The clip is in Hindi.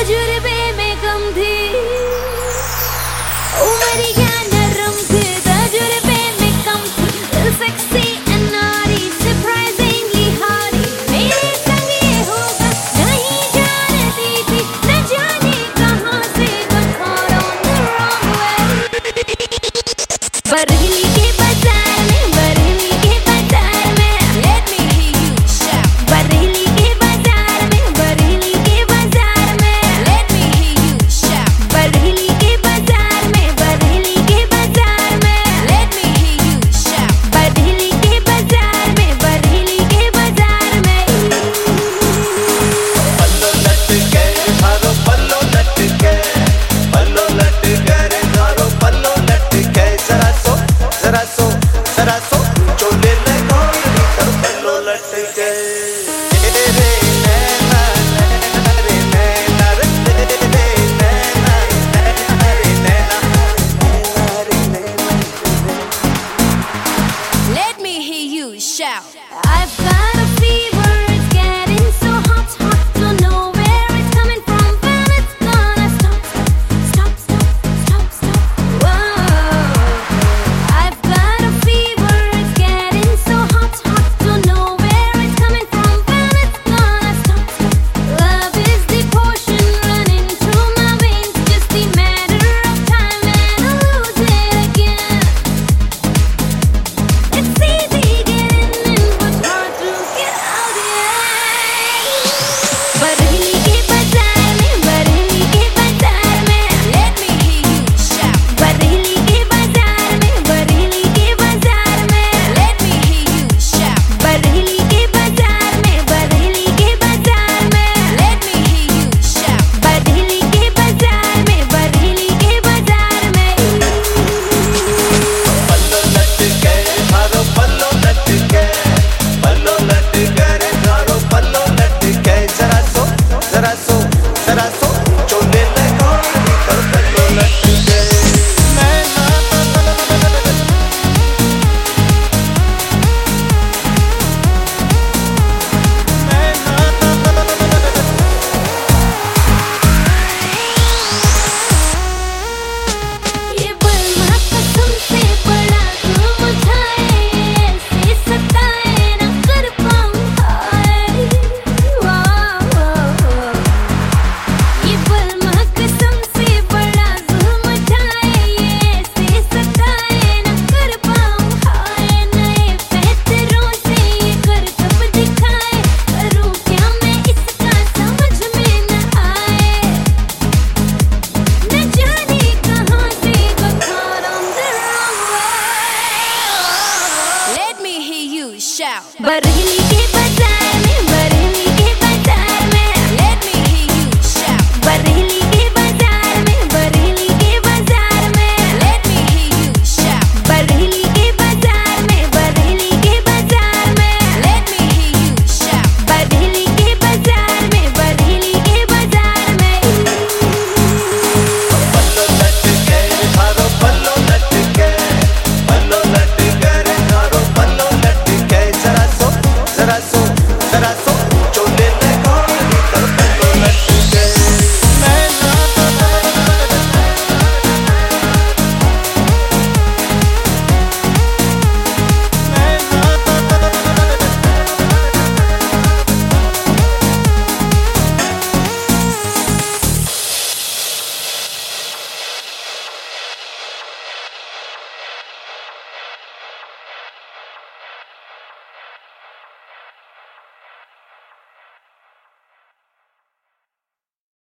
तजुर्बे में कम थी, उम्र क्या नरम थी, तजुर्बे में कम थी, दिल सेक्सी एंड नारी, सरप्राइजिंगली हारी, मेरे संग ये होगा नहीं जानती थी, न जाने कहां से got caught on the wrong way। Barhi के बाजार में, बरही के बाजार में, let me hear you shout। Barhi के बाजार में, बरही के बाजार में, let me hear you shout। Barhi के बाजार में, बरही के बाजार में, let me hear you shout। Barhi के बाजार में, बरही के बाजार में, पल्लो लटके थारो पल्लो लटके, पल्लो लटके रे थारो पल्लो लटके, जरा सो जरा सो जरा सो चोले ले गोरी कर पल्लो लटके। रे नैना रे नैना रे नैना रे नैना रे नैना। let me hear you shout। I've got a fever, it's getting so hot, hot, don't know where it's coming from, but it's gonna stop, stop, stop, stop, stop, whoa। I've got a fever, it's getting so hot, hot, don't know where it's coming from, but it's gonna stop, stop। Love is the potion running through my veins, just a matter of time and I'll lose it again। It's easy getting in, but hard to get out, yeah। Barhi के बाजार में, बरही के बाजार में, let me hear you shout। Barhi के बाजार में, बरही के बाजार में, let me hear you shout। Barhi के बाजार में, बरही के बाजार में, let me hear you shout। Barhi के बाजार में, बरही के बाजार में, पल्लो लटके थारो पल्लो लटके, पल्लो लटके रे थारो पल्लो लटके, जरा सो जरा सो जरा सो चोले ले गोरी कर पल्लो लटके। नैना ये बलमा कसम से बड़ा तुम उठाए, ऐसे सताए न कर पाऊं हाय, ये बलमा कसम से बड़ा तुम उठाए, ऐसे सताए न कर पाऊं हाय, नए पैतरों से ये करतब दिखाए, करूं क्या मैं इसका समझ में न आए, न जाने कहां से got caught on the wrong way। Let me hear you shout। Barhi